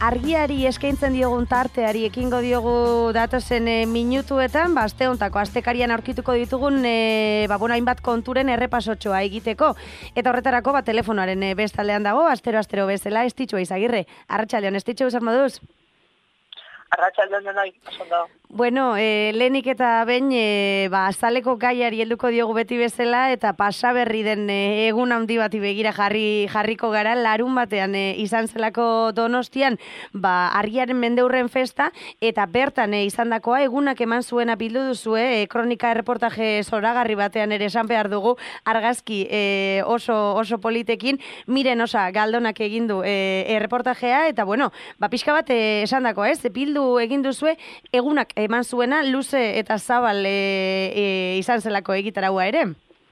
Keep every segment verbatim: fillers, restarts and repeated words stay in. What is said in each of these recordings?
argiari eskaintzen diogun tarteari ekingo diogu datozen e, minutuetan, ba, aste hontako, astekarian aurkituko ditugun, e, ba, bueno, hainbat konturen errepasotxoa egiteko. Eta horretarako, ba, telefonoaren e, bestaldean dago, astero-astero bezala, Estitxu Izagirre. Arratsaldeon, Estitxu, zer moduz? Arratsaldeon denoi, oso ondo. Bueno, e, lehenik eta behin, e, ba, azaleko gaiari helduko diogu beti bezala, eta pasaberri den e, egun handi bati begira jarri jarriko gara, larun batean e, izan zelako Donostian, ba, argiaren mendeurren festa, eta bertan e, izandakoa egunak eman zuena bildu duzue, e, kronika erreportaje zoragarri batean ere esan behar dugu, argazki e, oso, oso politekin, miren osa galdonak egin du e, erreportajea, eta bueno, ba, pixka bat e, esandakoa, ez? Bildu egin duzue egunak eman zuena luze eta zabal e, e, izan zelako egitaraua ere?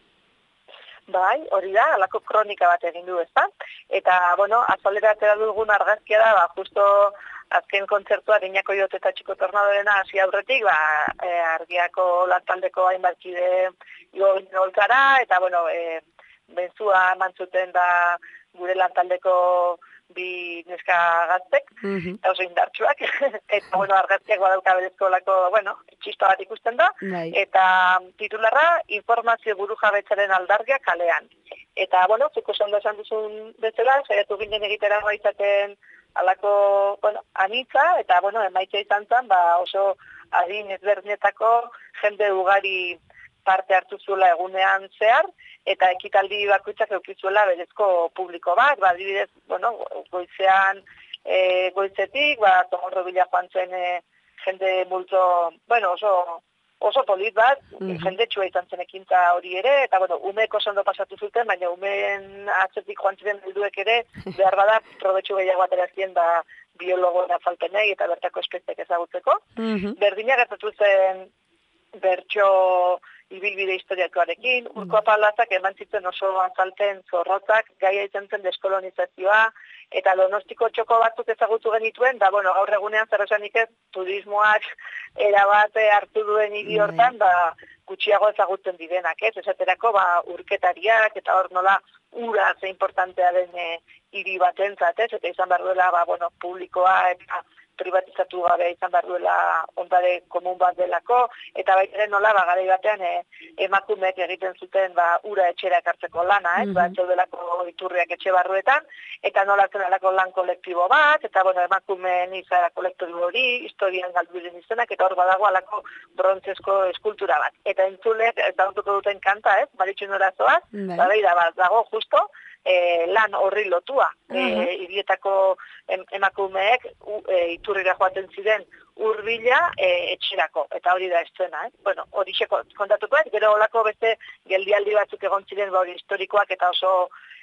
Bai, hori da, alako kronika bat egin du, ezta? Eta, bueno, azalera atera dugun argazkia da, ba, justo azken kontzertua Dinako Jot eta Txiko Tornadorena hasi aurretik, ba, e, argiako lantaldeko hainbat kide igogin holtzara, eta, bueno, e, benzua eman zuten da gure lantaldeko bi neska gaztek, mm-hmm. oso indartsuak, eta, bueno, argazkiak badauka berezko lako, bueno, txisto bat ikusten da, Dai. Eta titularra, informazio buru jabetzaren aldargia kalean. Eta, bueno, zuko zondo esan duzun bezala, saiatu ginen egitera izaten alako, bueno, anitza, eta, bueno, emaitza izan zen, ba, oso adin ezberdinetako jende ugari parte hartu zuela egunean zehar, eta ekitaldi bakoitzak eukizuela berezko publiko bat, ba, adibidez, bueno, goizean, e, goizetik, ba, Tomorro Bila joan zen e, jende multo, bueno, oso, oso polit bat, mm-hmm. jende txua izan zen ekintza hori ere, eta, bueno, umeko oso ondo pasatu zuten, baina umeen atzetik joan ziren helduek ere, behar bada, probetxu gehiago aterazien, ba, biologoen afalpenei eta bertako espeziek ezagutzeko. Mm-hmm. Berdina gertatu zen bertso ibilbide historiakoarekin, Urko Apalazak eman zitzen oso azalten zorrotzak, gaia izan zen deskolonizazioa, eta Donostiko txoko batzuk ezagutu genituen, da, bueno, gaur egunean zer esanik ez, turismoak erabate hartu duen hiri hortan, ba, gutxiago ezagutzen direnak, ez? Esaterako, ba, urketariak, eta hor nola, ura ze importantea den hiri batentzat, ez? Eta izan behar duela, ba, bueno, publikoa, eta privatizatu gabe izan behar duela ondare komun bat delako, eta baita nola, ba, garai batean e, emakumeek egiten zuten ba, ura etxera ekartzeko lana, ez, mm-hmm. ba, etxeudelako iturriak etxe barruetan, eta nola zen alako lan kolektibo bat, eta bueno, emakumeen izara kolektibo hori, historian galduren izenak, eta hor badago alako brontzesko eskultura bat. Eta entzulek, ez dautuko duten kanta, ez, Maritxu Norazoaz, mm-hmm. ba, beira, ba, dago justo, E, lan horri lotua. Uh-huh. E, hirietako em, emakumeek u, e, iturrira joaten ziren urbila e, etxerako, eta hori da estzena, eh? Bueno, hori kontatuko, gero olako beste geldialdi batzuk egon ziren ba, hori historikoak eta oso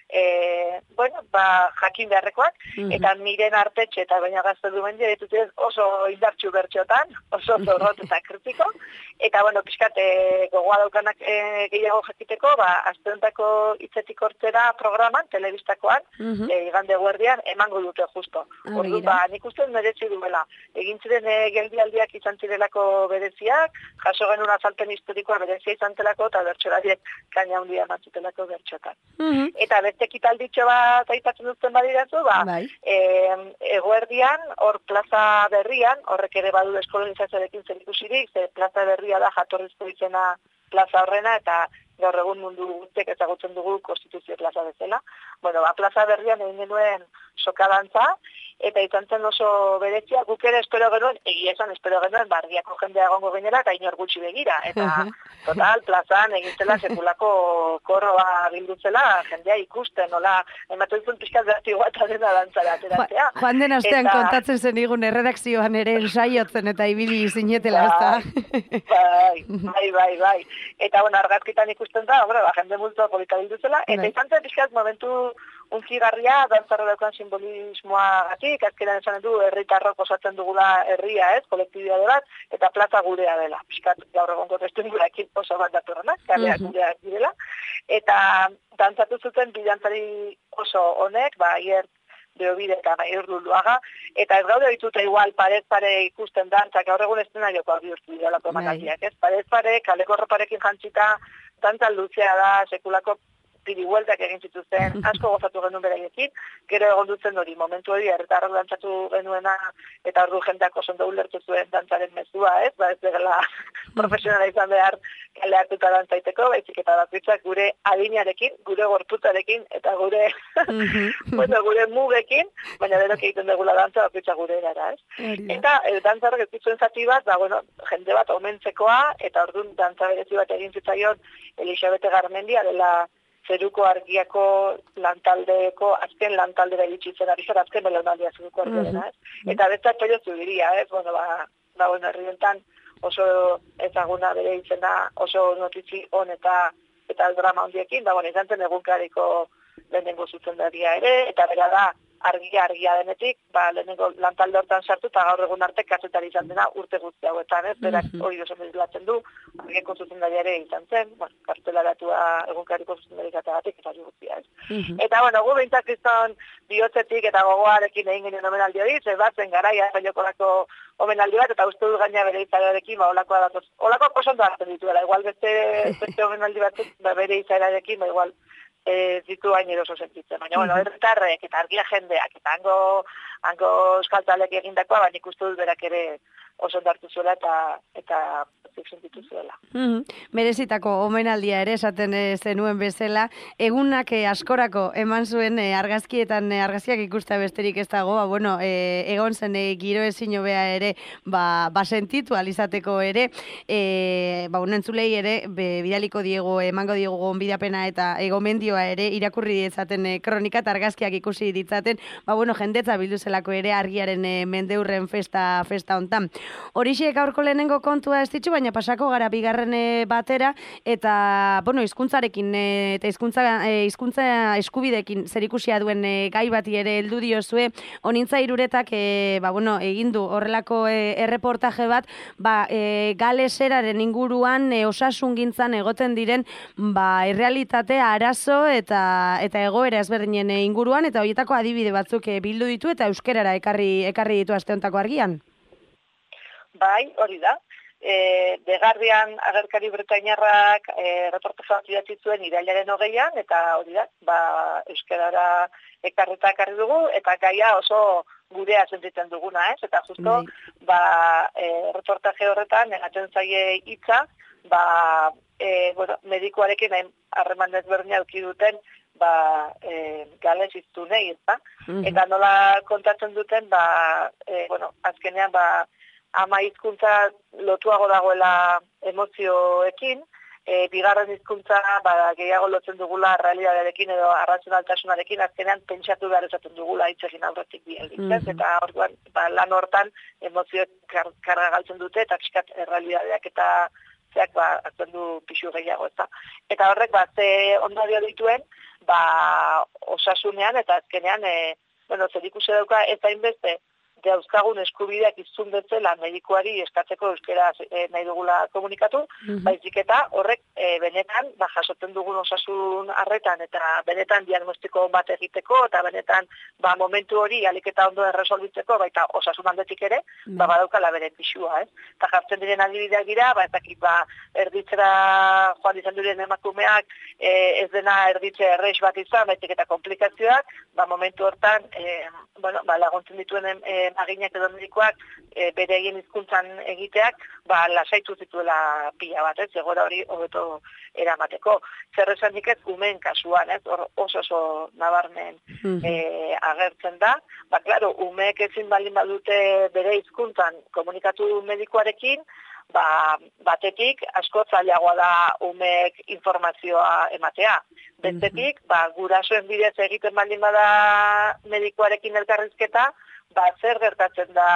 E, bueno, ba, jakin beharrekoak, mm-hmm. eta miren artetxe eta baina gazte duen dituten oso indartxu bertxotan, oso zorrot eta kritiko, eta bueno, pixkat e, gogoa daukanak e, gehiago jakiteko, ba, azteontako hitzetik hortzera programan, telebistakoan, mm-hmm. e, igande guardian, emango dute justo. Ah, Ordu, ba, nik uste merezi duela. Egin ziren e, geldialdiak izan zirelako bereziak, jaso genuen azalpen historikoa berezia izan zelako, eta bertxorariek kaina handia ematzutelako bertxotan. Mm-hmm. Eta ekitalditxo bat aipatzen duzten badirazu, ba, bai. e, eguerdian, hor plaza berrian, horrek ere badu deskolonizazioarekin zer ikusirik, ze plaza berria da jatorrizko izena plaza horrena, eta gaur egun mundu guztiek ezagutzen dugu konstituzio plaza bezala. Bueno, ba, plaza berrian egin genuen sokadantza, eta izan zen oso berezia, guk ere espero genuen, egia esan espero genuen, barriako jendea egongo ginela, eta inor gutxi begira, eta total, plazan egintzela sekulako korroa bildutzela, jendea ikusten, nola, ematen zuen pixkat berti guata dena dantzara ateratzea. Joan den astean eta... kontatzen zen igun erredakzioan ere ensaiotzen eta ibili zinetela, ez bai, bai, bai, bai. Eta, bueno, argazkitan ikusten da, hombre, ba, jende multo polita bildutzela, eta bai. Izan zen pixkat momentu unzigarria, dantzarro daukan simbolismoa gatik, azkeran esan du, herritarrok osatzen dugula herria, ez, kolektibidade bat, eta plaza gurea dela. Piskat, gaur egon kontestuen gurekin oso bat datorrenak, kaleak uh-huh. gureak direla. Eta dantzatu zuten bidantzari oso honek, ba, hier Beobide eta Maior Luluaga, eta ez gaude dituta igual parez pare ikusten dantzak, gaur egun eszenarioko bihurtu direlako emanaldiak, ez? Parez pare, kaleko roparekin jantzita, dantza luzea da, sekulako piribueltak egin zituzten, asko gozatu genuen beraiekin, gero egon dutzen hori, momentu hori, herritarrak dantzatu genuena, eta ordu jendeak oso ondo ulertu zuen dantzaren mezua, ez? Ba ez dela profesionala izan behar kaleatuta dantzaiteko, baizik eta bakoitzak gure adinarekin, gure gorputzarekin, eta gure, bueno, gure mugekin, baina denok egiten dugula dantza bakoitzak gure erara, ez? Eta el dantzarrak ez zituen zati bat, ba, bueno, jende bat omentzekoa, eta orduan dantza berezi bat egin zitzaion Elisabete Garmendia dela zeruko argiako lantaldeko, azken lantaldera iritsi zen ari zer, azken belaunaldia zeruko argiaren, ez? Eta bestak toio zubiria, ez? Bueno, ba, ba, bueno, herrientan oso ezaguna bere izena, oso notizi on eta eta drama ondiekin, ba, bueno, izan zen egunkariko lehenengo zuzendaria ere, eta bera da, argia argia denetik, ba, lehenengo lantalde hortan sartu, eta gaur egun arte kazetari izan dena urte guzti hauetan, ez? Berak hori oso medilatzen du, argiako zuzendaria ere izan zen, bueno, kartelaratua egunkariko zuzendari izateagatik, eta hori guztia, ez? Eta, bueno, gu behintzak kriston bihotzetik eta gogoarekin egin genuen omenaldi hori, zer batzen garaia zainokorako omenaldi bat, eta uste du gaina bere izarearekin, ba, olakoa datoz, olakoak oso ondo hartzen dituela, igual beste, beste omenaldi bat, ba, bere izarearekin, ba, igual, ez ditu hain eroso sentitzen. Baina, bueno, herritarrek eta argia jendeak, eta hango, hango euskaltzalek egindakoa, baina ikustu dut berak ere oso ondartu zuela eta eta sentitu zuela. Mm-hmm. Merezitako omenaldia ere esaten zenuen bezala, egunak eh, askorako eman zuen eh, argazkietan eh, argazkiak ikustea besterik ez dago, ba, bueno, eh, egon zen eh, giro ezin hobea ere, ba, ba sentitu alizateko ere, eh, ba, unentzulei ere, be, bidaliko diego, emango diego gonbidapena eta egomendioa ere, irakurri ditzaten eh, kronika eta argazkiak ikusi ditzaten, ba, bueno, jendetza bildu zelako ere argiaren eh, mendeurren festa, festa hontan. Horixe gaurko lehenengo kontua ez ditzu, baina pasako gara bigarren batera, eta, bueno, hizkuntzarekin eta hizkuntza hizkuntza eskubidekin zerikusia duen e, gai bati ere heldu diozue, Onintza Iruretak e, ba, bueno, egin du horrelako e, erreportaje bat, ba, e, galeseraren inguruan e, osasungintzan egoten diren ba, errealitatea, arazo eta eta egoera ezberdinen inguruan, eta horietako adibide batzuk e, bildu ditu eta euskerara ekarri ekarri ditu aste hontako argian. Bai, hori da. E, The Guardian agerkari britainarrak e, reportaje bat idatzi zuen irailaren hogeian, eta hori da, ba, euskarara ekarreta ekarri dugu, eta gaia oso gurea sentitzen duguna, ez? Eta justo, ba, e, reportaje horretan, negatzen zaie hitza, ba, e, bueno, medikuarekin harreman desberdina eduki duten, ba, e, gales iztunei, ez da? Mm-hmm. Eta nola kontatzen duten, ba, e, bueno, azkenean, ba, ama hizkuntza lotuago dagoela emozioekin, e, bigarren hizkuntza ba, gehiago lotzen dugula realitatearekin edo arrazionaltasunarekin, azkenean pentsatu behar esaten dugula hitz egin aurretik bi aldiz, mm-hmm. Eta orduan ba, lan hortan emozioek kar, karga galtzen dute, eta pixkat realitateak eta zeak ba, hartzen du pixu gehiago, eta eta horrek ba, ze ondorio dituen ba, osasunean eta azkenean e, bueno, zer ikusi dauka ez hainbeste dauzkagun eskubideak izun betzela medikuari eskatzeko euskera e, nahi dugula komunikatu, mm-hmm. Baizik eta horrek e, benetan ba, jasotzen dugun osasun arretan eta benetan diagnostiko bat egiteko eta benetan ba, momentu hori aliketa ondo erresolbitzeko baita osasun aldetik ere, mm-hmm. ba, badaukala bere pixua, ez? Eta jartzen diren adibideak dira, ba, ezakit, ba, erditzera joan izan diren emakumeak e, ez dena erditze errex bat izan, baizik eta komplikazioak, ba, momentu hortan e, bueno, ba, laguntzen dituen e, aginak edo medikoak e, bere egin hizkuntzan egiteak, ba, lasaitu zituela pila bat, ez, egora hori hobeto eramateko. Zer esanik ez, umeen kasuan, ez, hor oso oso nabarmen e, agertzen da. Ba, klaro, umeek ezin baldin badute bere hizkuntzan komunikatu medikoarekin, ba, batetik asko zailagoa da umeek informazioa ematea. Bestetik, ba, gurasoen bidez egiten baldin bada medikoarekin elkarrizketa, ba, zer gertatzen da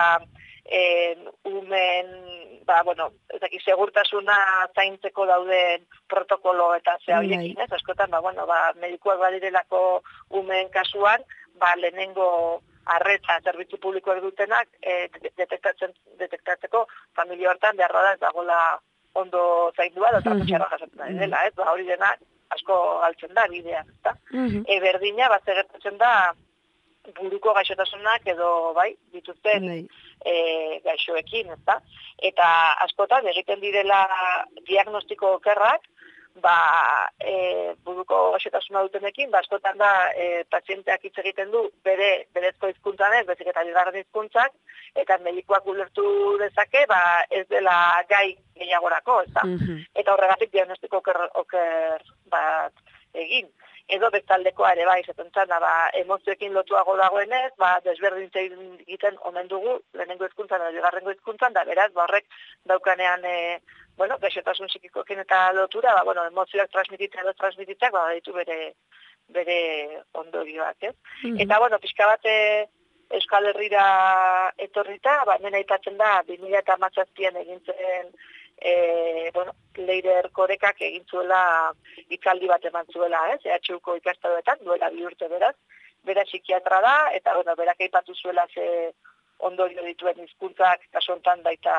e, umen, ba, bueno, ezaki, segurtasuna zaintzeko dauden protokolo eta ze horiekin, ez? Askotan, ba, bueno, ba, medikuak badirelako umen kasuan, ba, lehenengo arreta zerbitzu publikoak dutenak e, detektatzen, detektatzeko familia hortan beharra da ez dagoela ondo zaindua, eta mutxarra jasatzen dela, ez? Ba, hori dena asko galtzen da bidean, eta mm-hmm. e, berdina, bat gertatzen da buruko gaixotasunak edo bai dituzten e, gaixoekin, ezta? Eta askotan egiten direla diagnostiko okerrak, ba, e, buruko gaixotasuna dutenekin, ba, askotan da, e, pazienteak hitz egiten du, bere, berezko hizkuntzan ez, bezik eta bigarren hizkuntzak, eta medikuak ulertu dezake, ba, ez dela gai gehiagorako, ez da? Mm-hmm. Eta horregatik diagnostiko oker, oker bat egin. Edo bestaldekoa ere bai, zaten txanda, ba, emozioekin lotuago dagoenez, ba, desberdintzen egiten omen dugu, lehenengo hizkuntzan edo bigarrengo hizkuntzan, da beraz, ba, horrek daukanean, e, bueno, gaixotasun psikikoekin eta lotura, ba, bueno, emozioak transmititzen edo transmititzak, ba, ditu bere, bere ondorioak, ez? Mm-hmm. Eta, bueno, pixka bat Euskal Herrira etorrita, ba, nena aipatzen da, bi mila hamazazpian egin zen, E, bueno, Leider Korekak egin zuela hitzaldi bat eman zuela, ez? E H Uko ikastaroetan, duela bi urte beraz, bera psikiatra da, eta, bueno, berak aipatu zuela ze ondorio dituen hizkuntzak, kasu honetan baita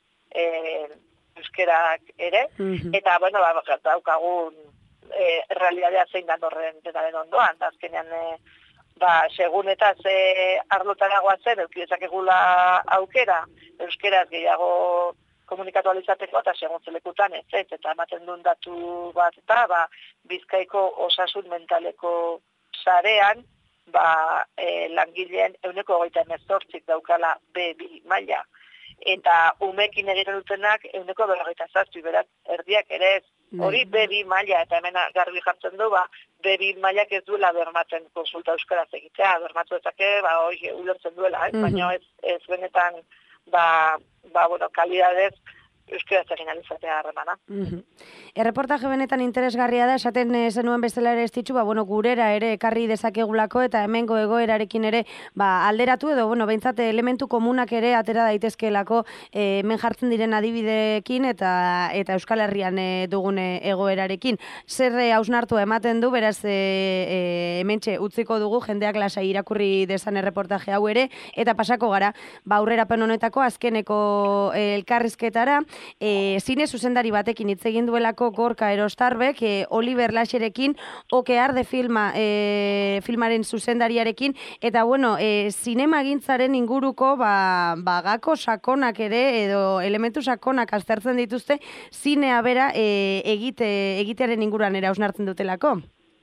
e, euskerak ere, mm-hmm. eta, bueno, ba, daukagun e, realidadea zein dan horren denaren ondoan, da azkenean, e, ba, segun eta ze arlotaragoa zen, eukidezakegula aukera, euskeraz gehiago komunikatu alizateko eta segun zelekutan ez, ez, eta ematen duen datu bat eta ba, Bizkaiko osasun mentaleko sarean ba, e, langileen euneko hogeita hemezortzik daukala be bi maila. Eta umekin egiten dutenak euneko berrogeita zazpi, beraz, erdiak ere ez, hori be bi maila, eta hemen garbi jartzen du, ba, be bi mailak ez duela bermatzen konsulta euskaraz egitea, bermatu ezake, ba, hori ulertzen duela, eh? Mm-hmm. Baina ez, ez benetan, ba, ba, bueno, kalidadez euskaraz egin alizatea harremana. Mm-hmm. Erreportaje benetan interesgarria da, esaten zenuen bezala ere ez ditzu, ba, bueno, gurera ere ekarri dezakegulako eta hemengo egoerarekin ere ba, alderatu edo, bueno, behintzat elementu komunak ere atera daitezkeelako e, hemen jartzen diren adibideekin eta eta Euskal Herrian e, dugun egoerarekin. Zer hausnartu ematen du, beraz e, e, hementxe utziko dugu, jendeak lasai irakurri dezan erreportaje hau ere, eta pasako gara, ba, aurrerapen honetako azkeneko e, elkarrizketara, E, zine zuzendari batekin hitz egin duelako Gorka Erostarbek, e, Oliver Lascherekin, Oke Arde filma, e, filmaren zuzendariarekin, eta bueno, e, zinemagintzaren inguruko ba, bagako sakonak ere, edo elementu sakonak aztertzen dituzte, zinea bera e, egite, egitearen inguruan ere hausnartzen dutelako?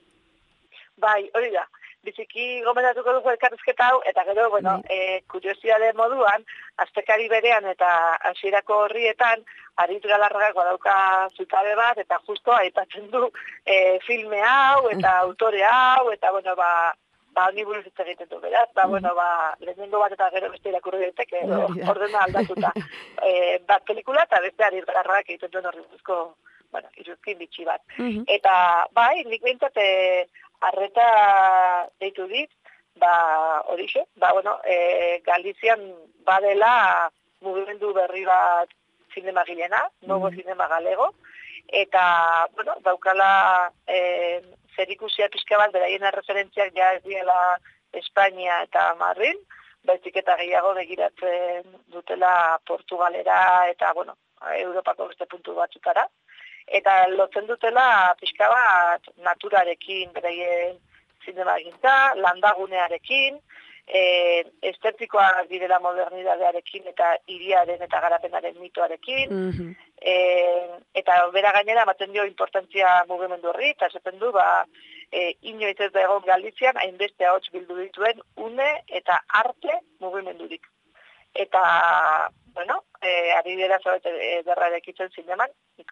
Bai, hori da. Biziki gomendatuko dugu elkarrizketa hau, eta gero, bueno, e, kuriosidade moduan, aztekari berean eta hasierako horrietan, Aritz Galarragak badauka zutabe bat, eta justo aipatzen du e, filme hau, eta autore hau, eta, bueno, ba, ba, honi buruz hitz egiten du, beraz, ba, bueno, ba, lehenengo bat eta gero beste irakurri daiteke, ordena aldatuta. E, bat pelikula, eta beste Aritz Galarragak egiten duen horri buruzko, bueno, iruzkin bitxi bat. Mm-hmm. Eta, bai, nik behintzat, arreta deitu dit, ba, horixe, ba, bueno, e, Galizian badela mugimendu berri bat zinema gilena, nogo mm. zinema galego, eta, bueno, daukala e, zerikusia pixka bat, beraien referentziak ja ez diela Espainia eta Madrid, baizik eta gehiago begiratzen dutela Portugalera eta, bueno, Europako beste puntu batzutara. Eta lotzen dutela pixka bat naturarekin, beraien zinema egintza, landagunearekin, e, estetikoak direla modernidadearekin eta hiriaren eta garapenaren mitoarekin, mm-hmm. e, eta bera gainera ematen dio importantzia mugimendu horri, eta esaten du, ba, e, inoiz ez da egon Galizian, hainbeste ahots bildu dituen une eta arte mugimendurik. Eta, bueno, e, ari dira zabete derra erekitzen zineman,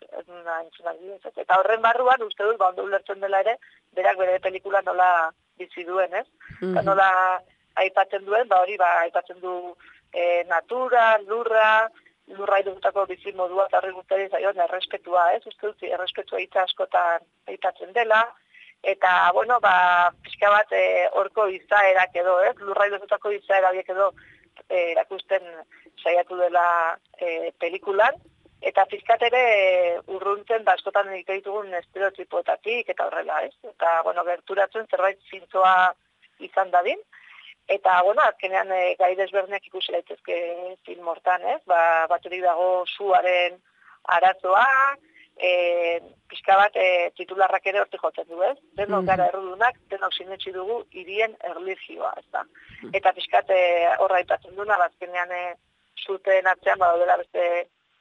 eta horren barruan, uste dut, ba, ondo ulertzen dela ere, berak bere pelikula nola bizi duen, ez? Mm-hmm. Nola aipatzen duen, ba hori, ba, aipatzen du e, natura, lurra, lurra idutako bizi modua, eta horri guztari zaion, errespetua, ez? Uste dut, errespetua hitza askotan aipatzen dela, eta, bueno, ba, pixka bat, horko e, izaerak edo, ez? Lurra idutako izaera horiek edo, e, erakusten saiatu dela e, pelikulan, eta pizkat ere urruntzen da askotan egite ditugun estereotipoetatik eta horrela, ez? Eta, bueno, gerturatzen zerbait zintzoa izan dadin. Eta, bueno, azkenean e, gai desberdinak ikusi daitezke film hortan, ez? Ba, baterik dago suaren arazoa, e, pixka bat e, titularrak ere hortik jotzen du, ez? Denok mm-hmm. gara errudunak, denok sinetsi dugu hirien erlijioa, ez da? Eta pixkat e, horra aipatzen duna, azkenean e, zuten atzean badaudela beste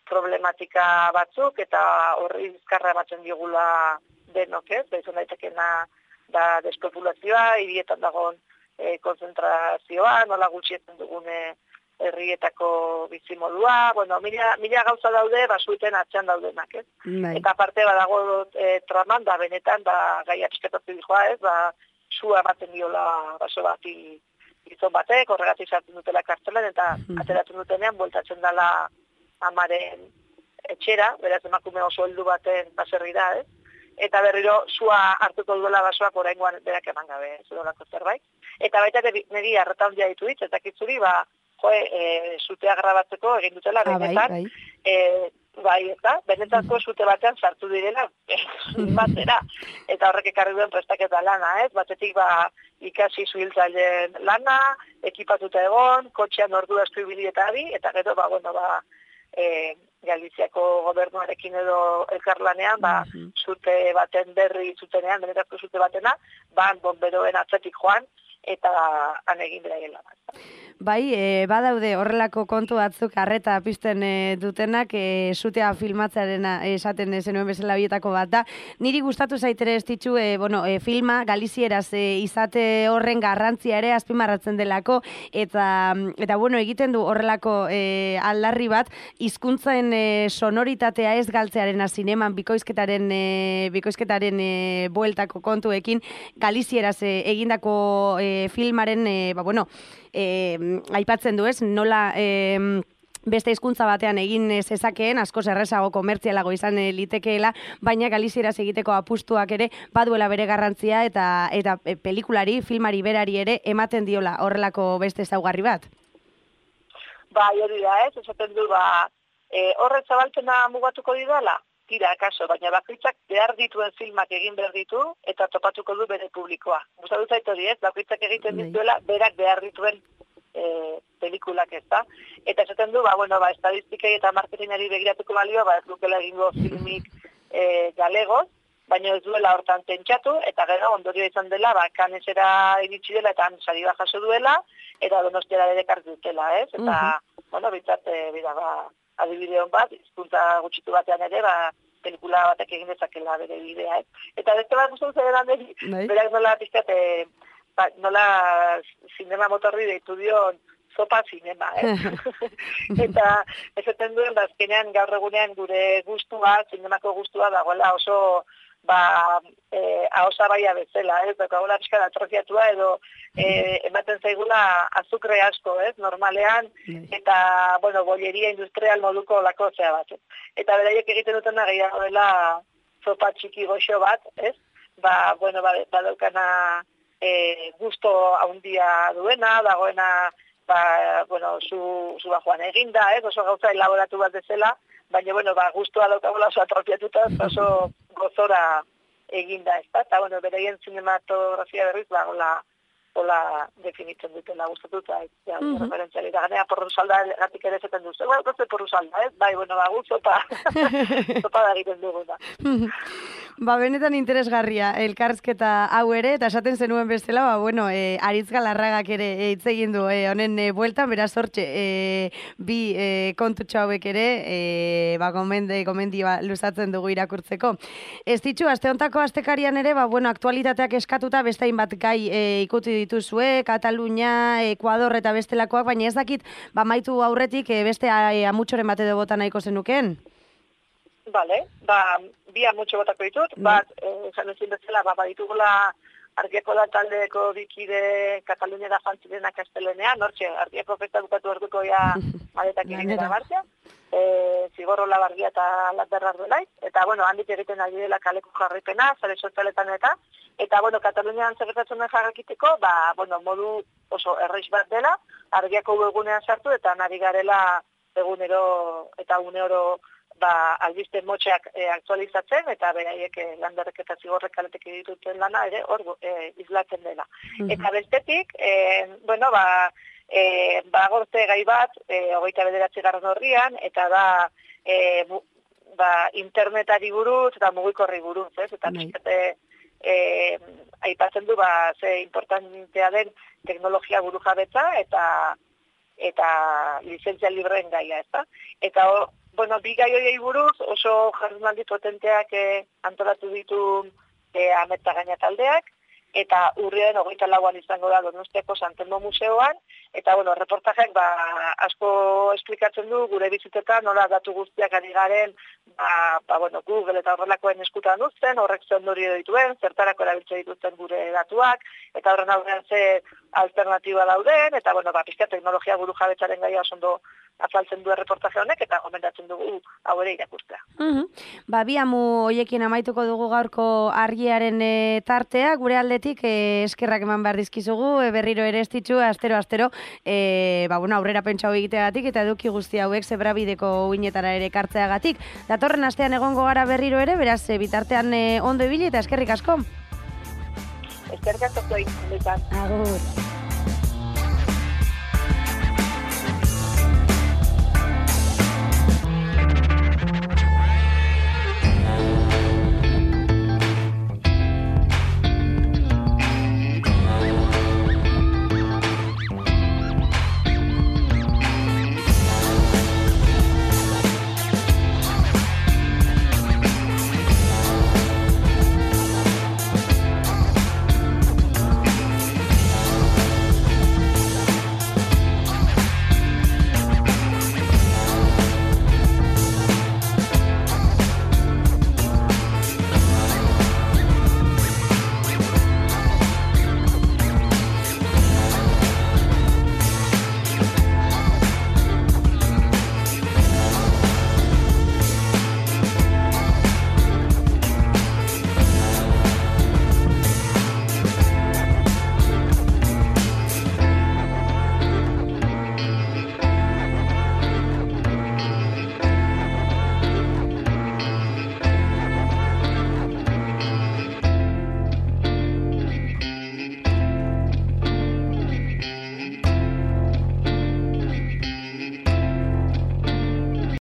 problematika batzuk, eta horri bizkarra ematen diogula denok, ez? Da izan daitekena da despopulazioa, hirietan dagoen e, konzentrazioa, nola gutxietzen dugune herrietako bizimodua, bueno, mila, mila gauza daude, basuiten atzean daudenak, ez? Bai. Eta parte badago e, traman, da benetan, da gaia piskatatu dijoa, ez? Ba, sua ematen diola baso bati gizon batek, horregatik sartzen dutela kartzelan, eta ateratzen dutenean, bueltatzen dela amaren etxera, beraz emakume oso heldu baten baserri da, ez? Eta berriro sua hartuko duela basoak oraingoan berak eman gabe, ez dolako zerbait. Eta baita niri arreta handia ditu dit, eta kitzuri, ba, jo, e, sutea grabatzeko egin dutela, ah, benetan, bai, bai. E, bai, eta benetako sute batean sartu direla, batera, eta horrek ekarri duen prestaketa lana, ez? Batetik, ba, ikasi zuhiltzaileen lana, ekipatuta egon, kotxean ordu asko ibili eta abi, eta gero, ba, bueno, ba, e, Galiziako gobernuarekin edo elkarlanean, ba, zute baten berri zutenean, benetako zute batena, ba, bomberoen atzetik joan, eta han egin beraien lana. Bai, e, badaude horrelako kontu batzuk arreta pizten e, dutenak, e, sutea filmatzearena esaten zenuen bezala bietako bat da. Niri gustatu zaitere ez ditzu, e, bueno, e, filma galizieraz e, izate horren garrantzia ere azpimarratzen delako, eta, eta bueno, egiten du horrelako e, aldarri bat, hizkuntzen e, sonoritatea ez galtzearena zineman bikoizketaren, e, bikoizketaren e, bueltako kontuekin, galizieraz e, egindako e, filmaren, e, ba, bueno, E, aipatzen du ez, nola e, beste hizkuntza batean egin zezakeen, askoz errezago komertzialago izan litekeela, baina galizieraz egiteko apustuak ere baduela bere garrantzia eta eta pelikulari, filmari berari ere ematen diola horrelako beste ezaugarri bat. Ba, hori da ez, esaten du, ba, e, horret zabaltena mugatuko didala, tira, akaso, baina bakoitzak behar dituen filmak egin behar ditu eta topatuko du bere publikoa. Gustatu zait hori ez, bakoitzak egiten dituela berak behar dituen e, pelikulak ez da. Eta esaten du, ba, bueno, ba, estadistikei eta marketingari begiratuko balio, ba, ez dukela egingo filmik e, galegoz, baina ez duela hortan pentsatu, eta gero ondorio izan dela, ba, kanesera iritsi dela eta sari bat jaso duela, eta donostiara ere kartu dutela, ez? Eta, uh-huh. bueno, bintzat, e, bida, ba, adibide hon bat, hizkuntza gutxitu batean ere, ba, pelikula batek egin dezakela bere bidea, ez? Eta beste bat guztun zeran deri, berak nola pizkat, e, ba, nola zinema motorri deitu dion zopa zinema, ez? Eta ezaten duen, bazkenean gaur egunean gure gustua, zinemako gustua dagoela oso ba, e, ahosa baia bezala, ez? Dagoela pizkat atrofiatua edo e, ematen zaigula azukre asko, ez? Normalean, eta, bueno, bolleria industrial moduko lako zea bat. Eta beraiek egiten dutena gehiago dela zopa txiki goxo bat, ez? Ba, bueno, badaukana e, gusto haundia duena, dagoena, ba, bueno, zu, zu bajoan eginda, ez? Oso gauza elaboratu bat bezala, baina, bueno, ba, gustua daukagula oso atrofiatuta, oso gozora eginda, ez da? Eta, bueno, beraien cinematografia berriz, ba, hola, hola definitzen dutela gustatuta, ez da, uh-huh. referentziali da, ganea porru salda gatik ere zeten duzu, ba, goze porru salda, ez? Bai, bueno, ba, gu zopa, zopa da egiten dugu da. Ba, benetan interesgarria elkarrizketa hau ere, eta esaten zenuen bestela, ba, bueno, e, Aritz Galarragak ere hitz egin du e, honen e, bueltan, beraz hortxe, e, bi e, kontutxo hauek ere, e, ba, gomende, gomendi ba, luzatzen dugu irakurtzeko. Ez ditxu, aste hontako astekarian ere, ba, bueno, aktualitateak eskatuta beste hainbat gai e, ikuti dituzue, Katalunia, Ekuador eta bestelakoak, baina ez dakit, ba, maitu aurretik e, beste e, amutxoren bate bota nahiko zenuken? Bale, ba, bi amutxo botako ditut, bat, esan ezin bezala, ba, baditugula Argiako da taldeko bikide Kataluniara joan zirena Kastelenean, hortxe, Argiako festa bukatu orduko ja maletak egin dira martxa, e, Zigorrola Bargia eta Latberrar duelaiz, eta, bueno, handik egiten ari dela kaleko jarripena, zare sozialetan eta, eta, bueno, Katalunian segertatzen den jarrakiteko, ba, bueno, modu oso erreiz bat dela, Argiako webgunean sartu, eta nari garela egunero eta uneoro ba, albiste motxeak e, aktualizatzen, eta beraiek e, landerrek eta zigorrek kaletek dituten lana ere hor e, izlatzen dela. Mm-hmm. Eta bestetik, e, bueno, ba, e, ba, gorte gai bat, e, hogeita bederatzi garran horrian, eta da, e, bu, ba, internetari buruz, eta mugikorri buruz, ez? Eta pixkate, e, aipatzen du, ba, ze importantea den teknologia buru jabetza, eta eta lizentzia libreen gaia, ez da? Eta hor, bueno, bi gai horiei buruz oso jardunaldi potenteak eh, antolatu ditu eh, Ametsa Gaina taldeak, eta urriaren hogeita lauan izango da Donostiako Santelmo Museoan, eta, bueno, reportajeak ba, asko esplikatzen du gure bizitetan, nola datu guztiak ari garen, ba, ba, bueno, Google eta horrelakoen eskutan uzten, horrek ze ondorio dituen, zertarako erabiltzen dituzten gure datuak, eta horren aurrean ze alternatiba dauden, eta, bueno, ba, pizka teknologia buru jabetzaren gaia oso azaltzen du reportaje honek, eta gomendatzen dugu hau ere irakurtzea. Uh-huh. Ba, bi amu hoiekin amaituko dugu gaurko argiaren e, tartea, gure aldetik e, eskerrak eman behar dizkizugu, e, berriro ere estitzu, astero, astero, e, ba, bueno, aurrera pentsa hau egiteagatik, eta eduki guzti hauek zebrabideko uinetara ere kartzeagatik. Datorren astean egongo gara berriro ere, beraz, e, bitartean e, ondo ibili eta eskerrik asko. Eskerrik asko zuei, Agur.